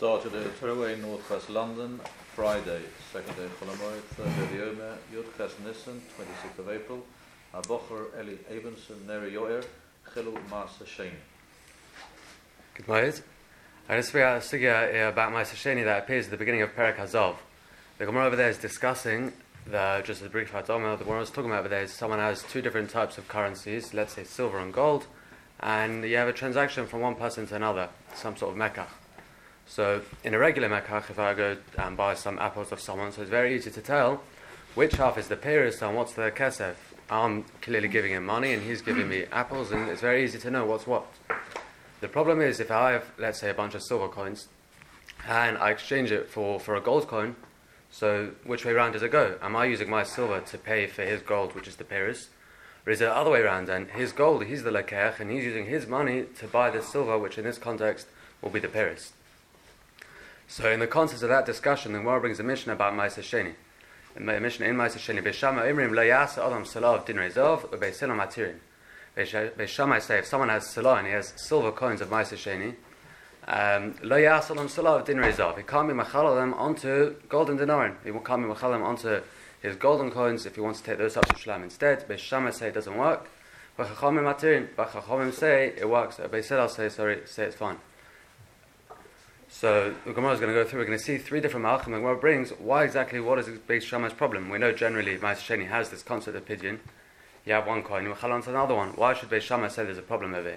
Started at Turway, Northwest London, Friday, 2nd day of Cholamoy, 3rd day of the Omer, Yud Ches Nissen, 26th of April, Abocher Eli Abenson, Neri Yoer, Chilu Masa Sheni. Good morning. I just figured out a sugya about Ma'aser Sheni that appears at the beginning of Perek Hazov. The Gemara over there is discussing, just as a brief Hadomah, the Gemara is talking about over there is someone has two different types of currencies, let's say silver and gold, and you have a transaction from one person to another, some sort of mekach. So in a regular mekach, if I go and buy some apples of someone, so it's very easy to tell which half is the peiros and what's the kesef. I'm clearly giving him money and he's giving me apples, and it's very easy to know what's what. The problem is if I have, let's say, a bunch of silver coins and I exchange it for a gold coin, so which way round does it go? Am I using my silver to pay for his gold, which is the peiros? Or is it the other way around, and his gold, he's the lekech, and he's using his money to buy the silver, which in this context will be the peiros? So in the context of that discussion, the Gemara brings a mission about Ma'aser Sheni. In Ma'aser Sheni, Beishama Imrim lo yasa adam salav din rezov ubeisilam matirin. Beishama say if someone has salah and he has silver coins of Ma'aser Sheni, lo yasa adam salav din rezov. He can't be machal them onto golden dinarim. He can't be machal them onto his golden coins if he wants to take those types of shlam instead. Beishama say it doesn't work. B'chachamim matirin. B'chachamim say it works. Beisilal say it's fine. So the Gemara is going to go through. We're going to see three different malachim. The Gemara brings what is Beis Shammai's problem. We know generally Ma'aser Sheni has this concept of pidyon. You have one coin, you machal onto another one. Why should Beis Shammai say there's a problem over here?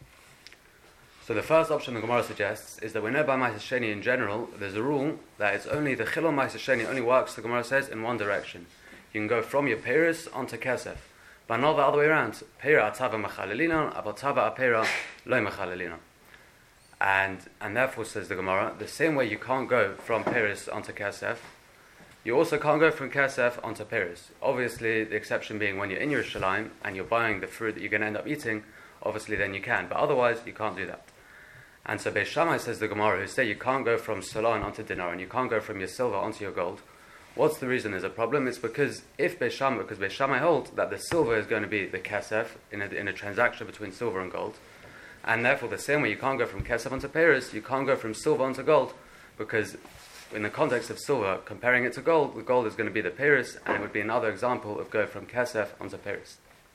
So the first option the Gemara suggests is that we know by Ma'aser Sheni in general, there's a rule that it's only the chilul Ma'aser Sheni only works, the Gemara says, in one direction. You can go from your peiros onto kesef, but not the other way around. Peira atava machalelinon, abatava apera lo machalelinon. And therefore, says the Gemara, the same way you can't go from peiros onto kesef, you also can't go from kesef onto peiros. Obviously, the exception being when you're in Yerushalayim and you're buying the fruit that you're going to end up eating, obviously then you can, but otherwise you can't do that. And so Beis Shammai, says the Gemara, who say you can't go from salon onto dinar and you can't go from your silver onto your gold. What's the reason there's a problem? It's because Beis Shammai holds that the silver is going to be the kesef in a transaction between silver and gold. And therefore, the same way you can't go from kesef onto peiros, you can't go from silver onto gold, because in the context of silver, comparing it to gold, the gold is going to be the peiros, and it would be another example of going from kesef onto peiros.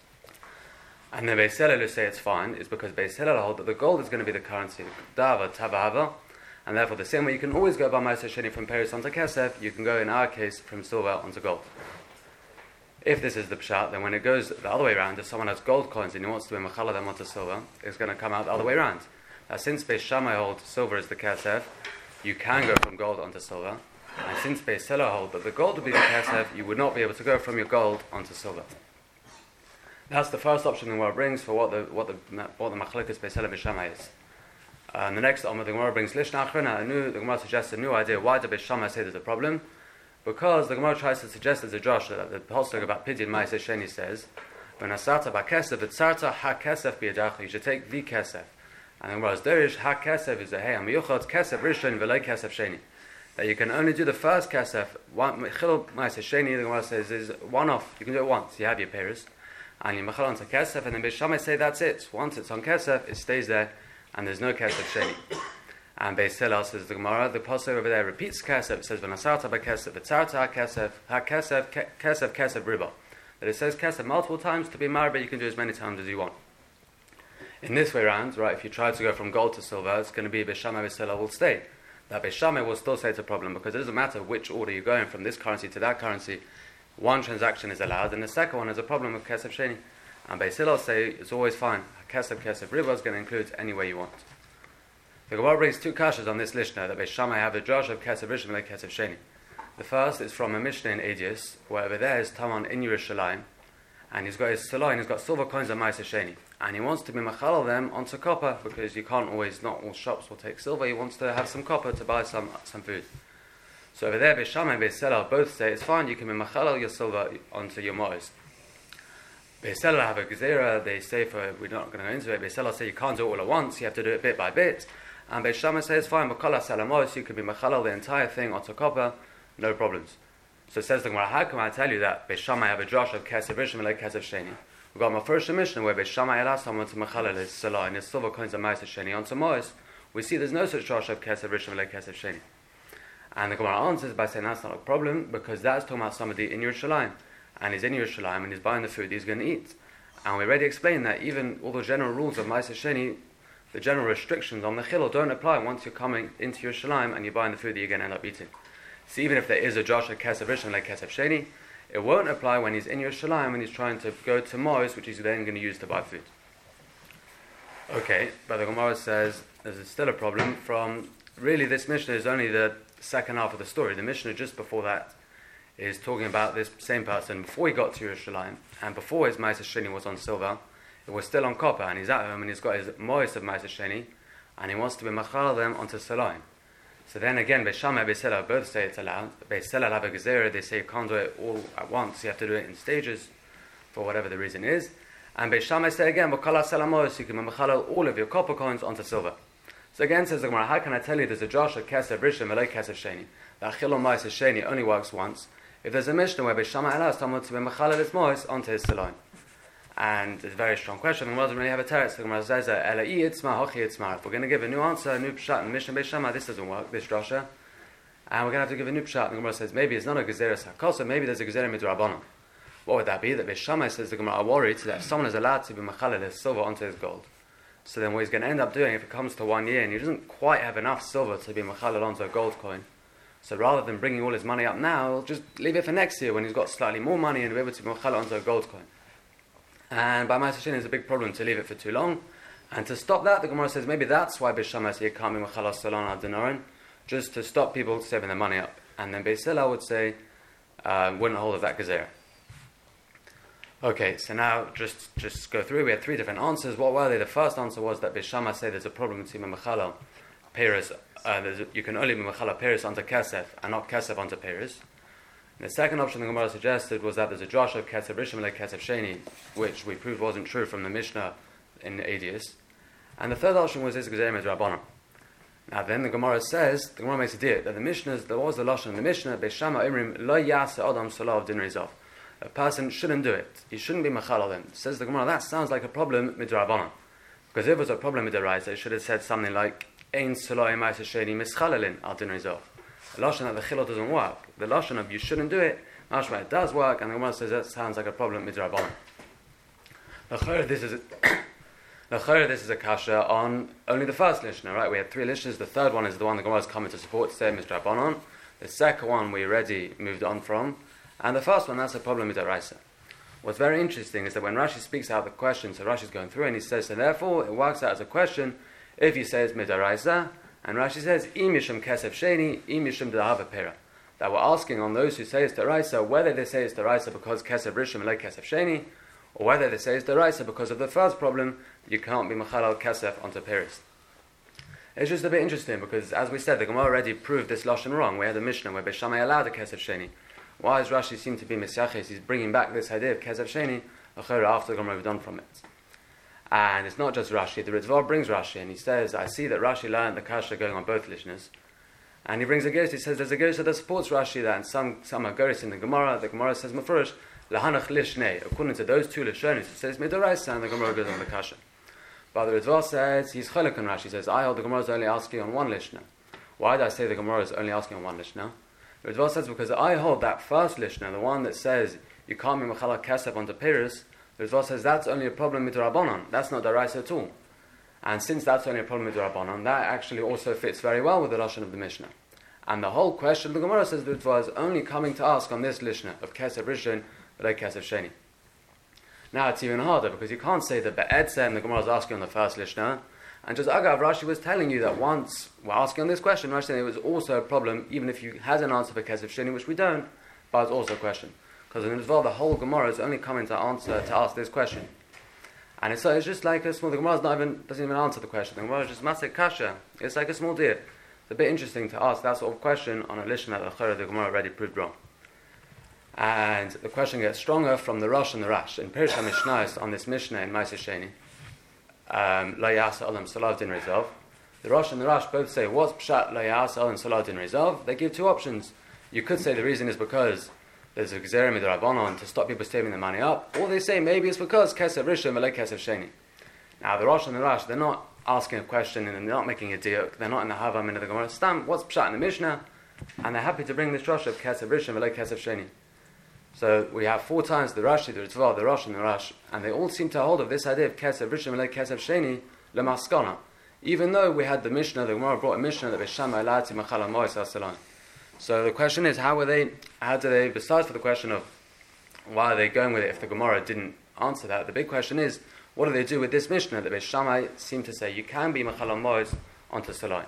And the Beis Hillel who say it's fine is because Beis Hillel hold that the gold is going to be the currency, dava tavahava, and therefore the same way you can always go by Ma'aser Sheni from peiros onto kesef, you can go in our case from silver onto gold. If this is the pshat, then when it goes the other way around, if someone has gold coins and he wants to be machala them onto silver, it's going to come out the other way around. Now, since Beis Shammai holds silver is the kesef, you can go from gold onto silver. And since Beis Hillel hold that the gold would be the kesef, you would not be able to go from your gold onto silver. That's the first option the Gemara brings for what the machlokas Beis Hillel Beis Shammai is. And the next option the Gemara brings lishna achrona. The Gemara suggests a new idea. Why does Beis Shammai say there's a problem? Because the Gemara tries to suggest as a Josh that the pasuk about pidyon Ma'aser Sheni says, "When asarta ba'kesef, v'tzarta ha-kesef b'yadach." You should take the kesef. And the Gemara is derish ha-kesef is a hey amiyuchot kesef rishon v'lei kesef sheni. That you can only do the first kesef. Chilul Ma'aser Sheni, the Gemara says, is one off. You can do it once. You have your peiros, and you machal onto kesef, and then Beis Shammai say that's it. Once it's on kesef, it stays there, and there's no kesef sheni. And Beis Hillel, says the Gemara, the pasuk over there repeats kesef. It says v'nasarta b'kesef, v'tzarta ha-kesef, kesef riba. That it says kesef multiple times. To be married, but you can do as many times as you want. In this way round, right, if you try to go from gold to silver, it's going to be Beis Shammai, Beis Hillel will stay. That Beis Shammai will still say it's a problem, because it doesn't matter which order you're going from this currency to that currency. One transaction is allowed, and the second one is a problem of kesef sheni. And Beis Hillel say it's always fine. Kesef riba is going to include any way you want. The Gemara brings two kashas on this Lishna that Beis Shammai have a drash of kesef rishon like kesef sheni. The first is from a Mishnah in Edius, where over there is Taman in Yerushalayim, and he's got his salah and he's got silver coins of Ma'aser Sheni, and he wants to be machal them onto copper, because you can't always, not all shops will take silver. He wants to have some copper to buy some food. So over there, Beis Shammai and Beis Hillel both say it's fine. You can be machal your silver onto your mois. Beis Hillel have a gezerah. They say we're not going to go into it. Beis Hillel say you can't do it all at once. You have to do it bit by bit. And Beis Shammai says, fine, Makala Salamos, you can be Machalal the entire thing onto copper, no problems. So it says the Gemara, how can I tell you that Beis Shammai have a drash of Kesef Rishon like Kesef Sheni? We've got my first mission where Beis Shammai allows someone to Machalal his salah and his silver coins of Ma'aser Sheni onto Mois, we see there's no such drasha of Kesef Rishon v'lo Kesef Sheni. And the Gemara answers by saying that's not a problem, because that's talking about somebody in Yerushalayim, and he's in Yerushalayim and he's buying the food he's going to eat. And we already explained that even all the general rules of Ma'aseh Sheni, the general restrictions on the chilul don't apply once you're coming into Yerushalayim and you're buying the food that you're going to end up eating. So even if there is a drasha Kesef Rishon like Kesef Sheni, it won't apply when he's in Yerushalayim and he's trying to go to Mos, which he's then going to use to buy food. Okay, but the Gemara says there's still a problem from, really this Mishnah is only the second half of the story. The Mishnah just before that is talking about this same person before he got to Yerushalayim, and before his Ma'aseh Sheni was on silver, it was still on copper, and he's at home and he's got his Mois of Ma'aseh Sheni, and he wants to be machal them onto Salayim. So then again, Beis Shammai and Beis Hillel both say it's allowed. Beis Hillel have a gezerah, they say you can't do it all at once, you have to do it in stages, for whatever the reason is. And Beis Shammai say again, V'kala Salamos, you can machal all of your copper coins onto silver. So again, says the Gemara, how can I tell you there's a Josh of Kesef Rishon v'lo Kesef Sheni? That Chilul Ma'aseh Sheni only works once. If there's a Mishnah where Beis Shammai allows someone to be machal his Mois onto his Salayim. And it's a very strong question. The Gemara doesn't really have a teretz. The Gemara says, Ela itzma, hochi itzma. If we're going to give a new answer, a new pshat in the Mishnah Beis Shammai, this doesn't work, this drasha. And we're going to have to give a new pshat. The Gemara says, maybe it's not a gezerah sakosa, maybe there's a gezerah midrabanan. What would that be? That Beis Shammai says the Gemara are worried that if someone is allowed to be machal his silver onto his gold, so then what he's going to end up doing if it comes to 1 year and he doesn't quite have enough silver to be machal onto a gold coin, so rather than bringing all his money up now, he'll just leave it for next year when he's got slightly more money and be able to be machal onto a gold coin. And by Ma'aseh Sheni, it's a big problem to leave it for too long. And to stop that, the Gemara says maybe that's why Beis Shammai says you can't be machal salon al dinarin, just to stop people saving their money up. And then Beis Hillel would say wouldn't hold of that gezerah. Okay, so now just go through. We had three different answers. What were they? The first answer was that Beis Shammai said there's a problem between mechalal peres. You can only be mechalal peres onto kesef and not kesef onto peres. And the second option the Gemara suggested was that there's a drasha of kesef rishon like kesef sheni, which we proved wasn't true from the Mishnah in Adius. And the third option was this gezerah midrabanan. Now then the Gemara makes a deal that the Mishnahs, there was the lashon in the Mishnah, Beis Shammai imrim lo yasa adam salav din rizov. A person shouldn't do it. He shouldn't be machal them. Says the Gemara, that sounds like a problem midrabanan. Because if it was a problem midraisa, it should have said something like ein salai ma'aseh sheni mischalelin al din rizov. The lashon that the chilot doesn't work. The lashon of you shouldn't do it, mashma it does work, and the Gemara says that sounds like a problem midrabanan. This is a kasha on only the first lishna, right? We had three lishnas. The third one is the one the Gemara is coming to support, say midrabanan. The second one we already moved on from. And the first one, that's a problem with Raisa. What's very interesting is that when Rashi speaks out the question, so Rashi's going through and he says, so therefore it works out as a question if you say it's midaraisa, and Rashi says, imishum kesef sheni, imishum dahava pera. That we're asking on those who say it's daraisa, whether they say it's daraisa because kesef rishum like kesef sheni, or whether they say it's daraisa because of the first problem, you can't be machalal kesef onto peris. It's just a bit interesting because, as we said, the Gemara already proved this lashon wrong. We had a Mishnah where Beis Shammai allowed a kesef sheni. Why does Rashi seem to be misyaches? He's bringing back this idea of Kesef Sheni after the Gemara we've done from it. And it's not just Rashi. The Ritva brings Rashi and he says, I see that Rashi learned the kasha going on both lishnas. And he brings a gerus. He says there's a gerus that supports Rashi that, and some are gerus in the Gemara says Mefurish lahanach lishnei. According to those two lishonis, it says midoraisa, and the Gemara goes on the kasha. But the Ritva says he's cholek on Rashi. He says I hold the Gemara is only asking on one lishna. Why do I say the Gemara is only asking on one lishna? The Ritva says because I hold that first lishna, the one that says you can't be mechalal kesef onto peris. The Ritva says that's only a problem with Rabbanon. That's not daraisa at all. And since that's only a problem with Rabbanon, that actually also fits very well with the lashon of the Mishnah. And the whole question the Gemara says the Ritva is only coming to ask on this lishna of kesef rishon, but like kesef sheni. Now it's even harder because you can't say that be'etzem and the Gemara is asking on the first lishna. And just Agav, Rashi was telling you that once we're asking on this question, Rashi said it was also a problem, even if you has an answer for Kesef Sheni, which we don't, but it's also a question. Because in Ritva, the whole Gemara is only coming to ask this question. And it's just like a small, the Gemara doesn't even answer the question. The Gemara is just Masek Kasha. It's like a small deal. It's a bit interesting to ask that sort of question on a lishon that the Gemara already proved wrong. And the question gets stronger from the Rosh and the Rash. In Pirush HaMishnayos on this Mishnah in Ma'aseh Sheni, La Yasa Olam Salav Din Rizov. The Rosh and the Rash both say, what's Pshat La Yasa Olam Salav Din Rizov? They give two options. You could say the reason is because there's a Gezerah Midrabanan to stop people saving their money up, or they say maybe it's because Kesef Rishon V'le Kesef Sheni. Now the Rosh and the Rash, they're not asking a question and they're not making a diuk, they're not in the Hava Min of the Gemara. Stam, what's Pshat in the Mishnah? And they're happy to bring this drasha of Kesef Rishon v'lo Kesef Sheni. So we have 4 times the Rashi, the Ritva, the Rosh, and the Rash, and they all seem to hold of this idea of Kesef Rishon v'lo Kesef Sheni l'maskana. Even though we had the Mishnah, the Gemara brought a Mishnah that Beis Shammai allowed to Machal HaMois HaSalan. So the question is, how do they, besides for the question of why are they going with it if the Gemara didn't answer that, the big question is, what do they do with this Mishnah that Beis Shammai seem to say you can be Machal HaMois onto Salan?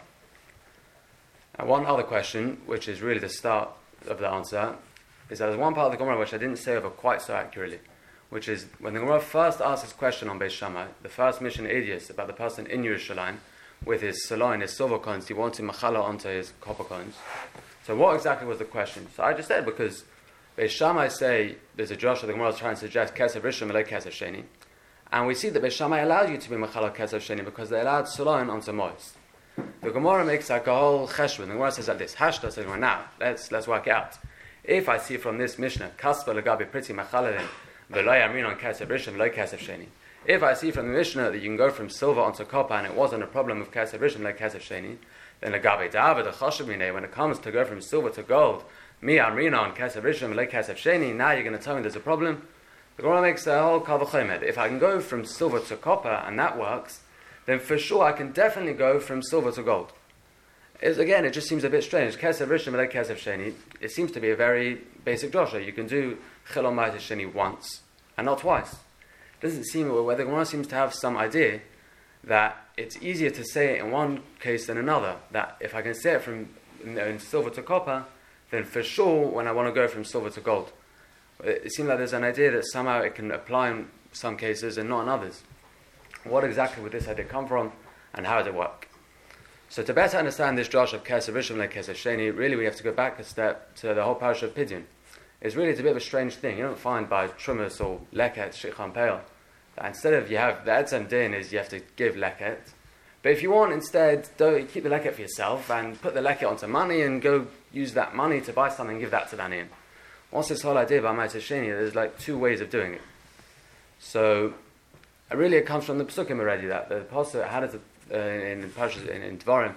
And one other question, which is really the start of the answer, is that there's one part of the Gemara which I didn't say over quite so accurately, which is when the Gemara first asks this question on Beis Shammai, the first mission Edius about the person in Yerushalayim with his salah and his silver coins, he wanted machala onto his copper coins. So what exactly was the question? So I just said because Beis Shammai say there's a drasha the Gemara is trying to suggest Kesef Rishon v'lo Kesef Sheni, and we see that Beis Shammai allowed you to be machala Kesef Sheni because they allowed salah onto mois. The Gemara makes like a whole cheshbon. The Gemara says like this: Hashta says, now let's work out. If I see from this Mishnah, Kaspa legabi pretty machalin, v'lo yamrin on Kesef Rishon v'lo Kesef Sheni. If I see from the Mishnah that you can go from silver onto copper and it wasn't a problem with Kesef Rishon v'lo Kesef Sheni, then legabi da'avad achashavine, when it comes to go from silver to gold, mi amrina on Kesef Rishon v'lo Kesef Sheni, now you're going to tell me there's a problem. The Gemara makes a whole kal v'chomer. If I can go from silver to copper and that works, then for sure I can definitely go from silver to gold. Again, it just seems a bit strange. Kesef Rishon v'lo Kesef Sheni, it seems to be a very basic drasha. You can do Chilon Ma'aseh Sheni once and not twice. It doesn't seem, where the Gemara seems to have some idea that it's easier to say it in one case than another. That if I can say it from in silver to copper, then for sure when I want to go from silver to gold. It seems like there's an idea that somehow it can apply in some cases and not in others. What exactly would this idea come from, and how does it work? So to better understand this drasha of Kesef Rishon v'lo Kesef Sheni, really we have to go back a step to the whole parasha of Pidyon. It's a bit of a strange thing. You don't find by Trumas or Leket, Shikhan Peil, that instead of you have the Etzem Din is you have to give Leket. But if you want instead, don't keep the Leket for yourself and put the Leket onto money and go use that money to buy something and give that to Daniyim. What's this whole idea about Ma'aseh Sheni? There's like 2 ways of doing it. So really it comes from the Pesukim already, that the Pasuk had it in Dvarim,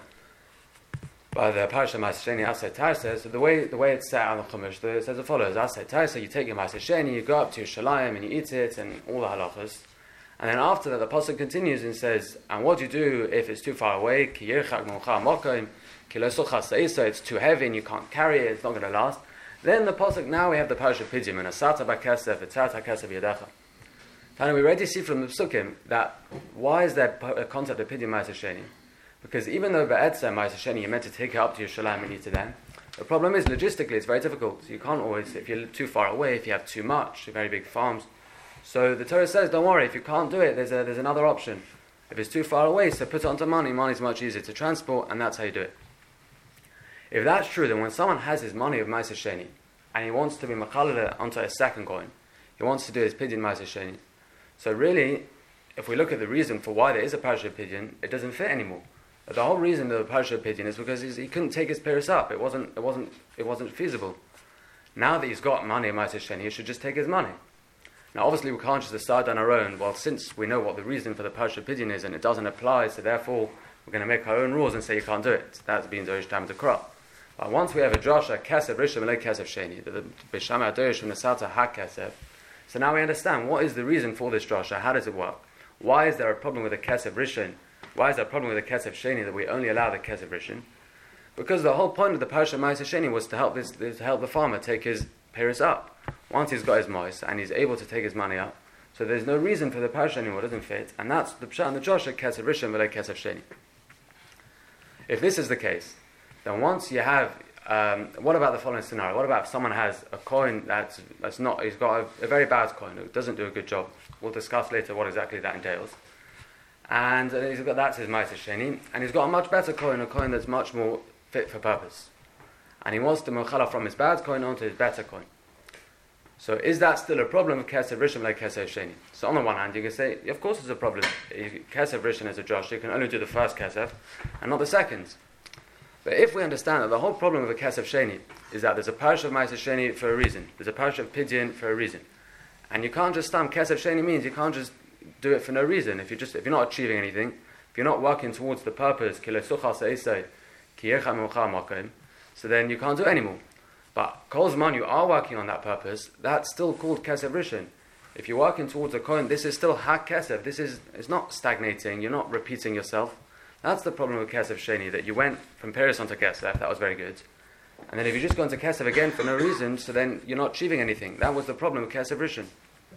by the Parasha Ma'aseh Sheni, Aseh Tarsa. So the way it's set on the Chumash, it says as follows: Aseh Tarsa, you take your Ma'aseh Sheni, you go up to Yerushalayim and you eat it, and all the halachas. And then after that, the Pasuk continues and says, and what do you do if it's too far away? Ki yirchak moncha mokim, ki lo socha seisa, it's too heavy and you can't carry it, it's not going to last. Then the Pasuk, now we have the Parasha Pidyon, and asata b'kesef, etzata kesef yadecha. And we already see from the Pesukim that why is there a concept of Pidyon Ma'aseh Sheni? Because even though Ba'etzem Ma'aseh Sheni you're meant to take it up to Yerushalayim and eat it then, the problem is logistically it's very difficult. So you can't always, if you're too far away, if you have too much, very big farms. So the Torah says, don't worry, if you can't do it, there's another option. If it's too far away, so put it onto money. Money is much easier to transport, and that's how you do it. If that's true, then when someone has his money of Ma'aseh Sheni and he wants to be Machaleh onto a second coin, he wants to do his Pidyon Ma'aseh Sheni. So really, if we look at the reason for why there is a Parasha Pidyon, it doesn't fit anymore. The whole reason of the Parasha Pidyon is because he couldn't take his Piris up. It wasn't feasible. Now that he's got money in Ma'aseh Sheni, he should just take his money. Now obviously we can't just decide on our own, well since we know what the reason for the Parasha Pidyon is and it doesn't apply, so therefore we're going to make our own rules and say you can't do it. That's being Dorish Tam Dekra. But once we have a drasha, Kesef Rishon v'lo Kesef Sheni, the Beis Shammai Dorish from the Sata HaKesef, so now we understand what is the reason for this drasha, how does it work? Why is there a problem with the Kesef Rishon? Why is there a problem with the Kesef Sheni that we only allow the Kesef Rishon? Because the whole point of the Parasha Ma'aseh Sheni was to help the farmer take his Piris up. Once he's got his mois and he's able to take his money up, so there's no reason for the Parasha anymore, it doesn't fit, and that's the Pshat and the drasha, Kesef Rishon v'lo Kesef Sheni. If this is the case, then once you have, what about the following scenario? What about if someone has a coin that's not, he's got a very bad coin, who doesn't do a good job? We'll discuss later what exactly that entails. And he's got, that's his Ma'aseh Sheni, and he's got a much better coin, a coin that's much more fit for purpose. And he wants to mochala from his bad coin onto his better coin. So is that still a problem of Kesef Rishon like Kesef Sheni? So on the one hand, you can say, of course it's a problem. Kesef Rishon is a Josh, you can only do the first Kesef and not the second. But if we understand that the whole problem of a Kesef Sheni is that there's a Parasha of Ma'aseh Sheni for a reason, there's a Parasha of Pidyon for a reason, and you can't just stamp Kesef Sheni means you can't just do it for no reason. If you're not achieving anything, if you're not working towards the purpose, so then you can't do it anymore. But kol zman you are working on that purpose, that's still called kesef rishon. If you're working towards a kohen, this is still hak kesef. It's not stagnating. You're not repeating yourself. That's the problem with kesef sheni, that you went from Paris onto kesef. That was very good. And then if you just go into kesef again for no reason, so then you're not achieving anything. That was the problem with kesef rishon.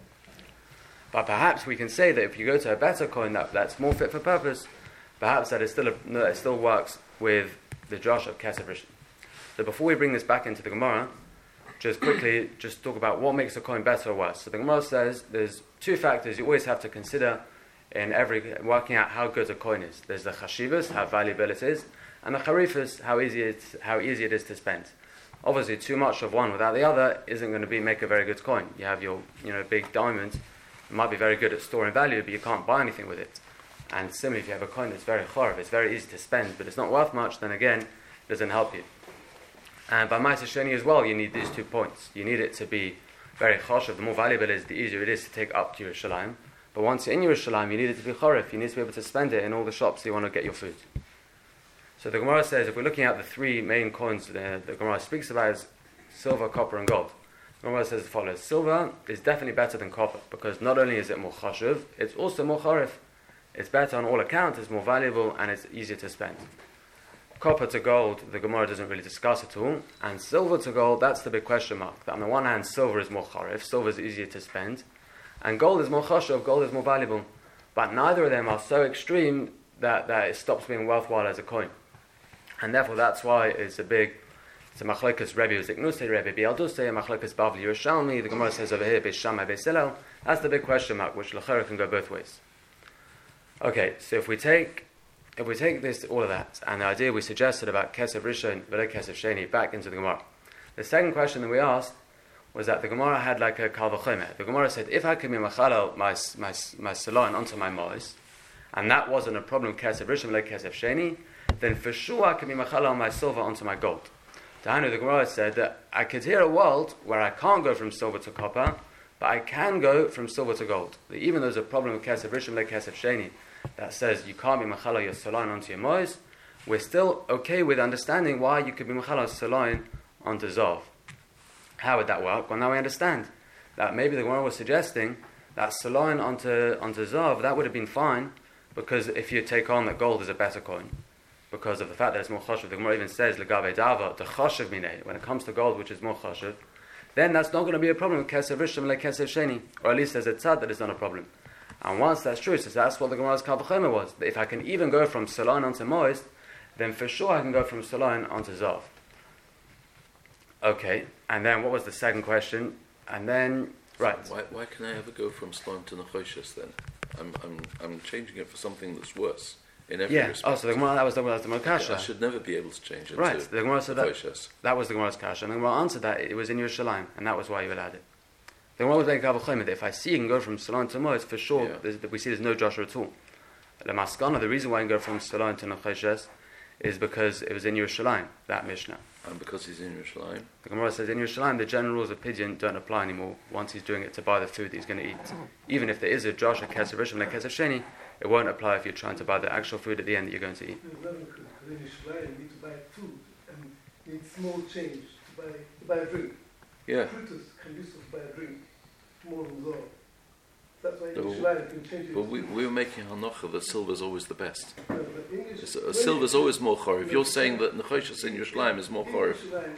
But perhaps we can say that if you go to a better kohen that's more fit for purpose, perhaps that it still works with the Josh of kesef rishon. So before we bring this back into the Gemara, just quickly, just talk about what makes a coin better or worse. So the Gemara says there's two factors you always have to consider in working out how good a coin is. There's the chashivas, how valuable it is, and the charifas, how easy it is to spend. Obviously, too much of one without the other isn't going to make a very good coin. You have your big diamond, it might be very good at storing value, but you can't buy anything with it. And similarly, if you have a coin that's very chorv, it's very easy to spend, but it's not worth much, then again, it doesn't help you. And by Ma'aser Sheni as well, you need these 2 points. You need it to be very choshev. The more valuable it is, the easier it is to take up to Yerushalayim. But once you're in Yerushalayim, you need it to be chorif. You need to be able to spend it in all the shops that you want to get your food. So the Gemara says, if we're looking at the 3 main coins the Gemara speaks about, is silver, copper, and gold. The Gemara says as follows: silver is definitely better than copper, because not only is it more choshev, it's also more chorif. It's better on all accounts, it's more valuable, and it's easier to spend. Copper to gold, the Gemara doesn't really discuss at all. And silver to gold, that's the big question mark. That on the one hand, silver is more charif, silver is easier to spend. And gold is more chashuv, gold is more valuable. But neither of them are so extreme that it stops being worthwhile as a coin. And therefore, that's why it's a machlokas Rebbe Ziknusei, Rebbe Bialdusei, a machlokas Bavli Yerushalmi. The Gemara says over here, Beis Shammai, Beis Hillel. That's the big question mark, which l'chera can go both ways. Okay, so if we take this, all of that, and the idea we suggested about kesef rishon, v'lo kesef sheni, back into the Gemara. The second question that we asked was that the Gemara had like a kal v'chomer. The Gemara said, if I can be machalal my salon onto my mois, and that wasn't a problem kesef rishon, v'lo kesef sheni, then for sure I can be machalal my silver onto my gold. Tahanu, the Gemara said that I could hear a world where I can't go from silver to copper, but I can go from silver to gold. Even though there's a problem with kesef rishon, v'lo kesef sheni, that says you can't be machalal your salon onto your mois, we're still okay with understanding why you could be machalal salon onto zav. How would that work? Well, now we understand that maybe the Gemara was suggesting that salon onto zav, that would have been fine, because if you take on that gold is a better coin, because of the fact that it's more choshev. The Gemara even says legabe dava the choshev minei, when it comes to gold, which is more choshev, then that's not going to be a problem with kesef rishon like kesef sheni, or at least there's a tzad that it's not a problem. And once that's true, so that's what the Gemara's kal v'chomer was. That if I can even go from salon onto moist, then for sure I can go from salon onto zav. Okay, and then what was the second question? And then right. Why can I ever go from salon to nechoshes then? I'm changing it for something that's worse in every respect. Oh, so the Gemara, that was the kasha. I should never be able to change it. Right. To the Gemara said that was the Gemara's kasha, and the Gemara answered that it was in Yerushalayim, and that was why you allowed it. The Gemara was like kal v'chomer, that if I see you can go from salon to moist, for sure we see there's no Joshua at all. The maskana, the reason why you can go from salon to nechoshes is because it was in Yerushalayim, that Mishnah. And because he's in Yerushalayim? The Gemara says in Yerushalayim the general rules of pidyon don't apply anymore once he's doing it to buy the food that he's going to eat. Even if there is a Josh, a kesef rishon, like kesef sheni, it won't apply if you're trying to buy the actual food at the end that you're going to eat. In Yerushalayim you need to buy food and you need small change to buy a drink. Yeah. Fruiters can use to buy a drink more than Zohar. That's why in Yerushalayim you can change it. But we were making hanocha that silver's always the best. No, silver's always more chorif. You're saying that nechoshes in Yerushalayim is more chorif.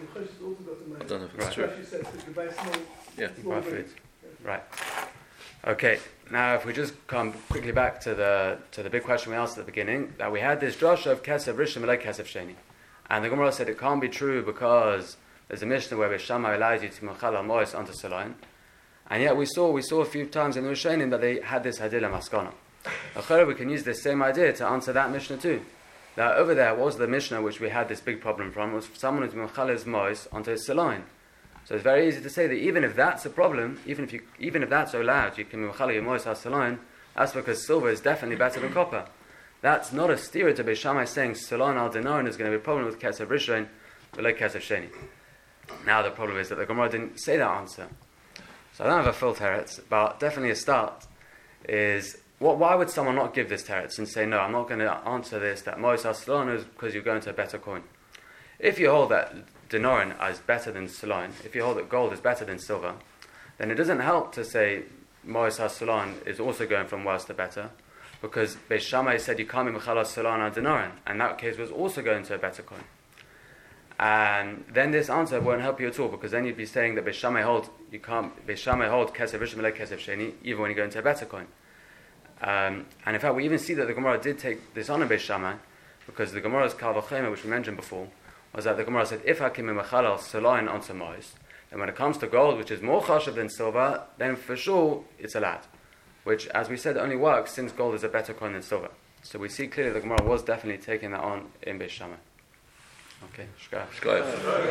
I don't know if it's true. You buy small, Yeah. Buy food. Right. Okay. Now, if we just come quickly back to the big question we asked at the beginning, that we had this drasha of kesef rishon like kesef sheni, and the Gemara said it can't be true because there's a Mishnah where Beis Shammai allows you to machal mois onto salon, and yet we saw a few times in the Rishonim that they had this hadila maskana. We can use this same idea to answer that Mishnah too. That over there was the Mishnah which we had this big problem from, was someone who's machal his mois onto his salon. So it's very easy to say that even if that's a problem, even if that's allowed, you can machal your mois salon. That's because silver is definitely better than copper. That's not a steer to Beis Shammai saying salon al dinarin is going to be a problem with kesef rishon, but like kesef sheni. Now the problem is that the Gemara didn't say that answer. So I don't have a full teretz, but definitely a start is why would someone not give this teretz and say, no, I'm not going to answer this, that Mois HaSalon is because you're going to a better coin? If you hold that dinarin is better than Salon, if you hold that gold is better than silver, then it doesn't help to say Mois HaSalon is also going from worse to better, because Beis Shammai said you can't be Mechal Salon on dinarin, and that case was also going to a better coin. And then this answer won't help you at all, because then you'd be saying that Beis Shammai hold Kesef Rishon Melech Kesef Sheni, even when you go into a better coin. And in fact, we even see that the Gemara did take this on in Beis Shammai, because the Gemara's Kal V'Chomer, which we mentioned before, was that the Gemara said, if Hakim Mechalal Salon on Mois, then when it comes to gold, which is more chashav than silver, then for sure it's allowed. Which, as we said, only works since gold is a better coin than silver. So we see clearly the Gemara was definitely taking that on in Beis Shammai. Okay, shkaya.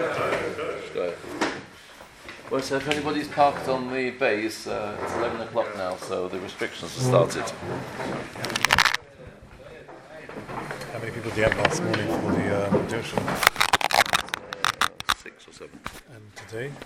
Well, so if anybody's parked on the bays, it's 11 o'clock now, so the restrictions have started. How many people do you have last morning for the Joshua? 6 or 7. And today?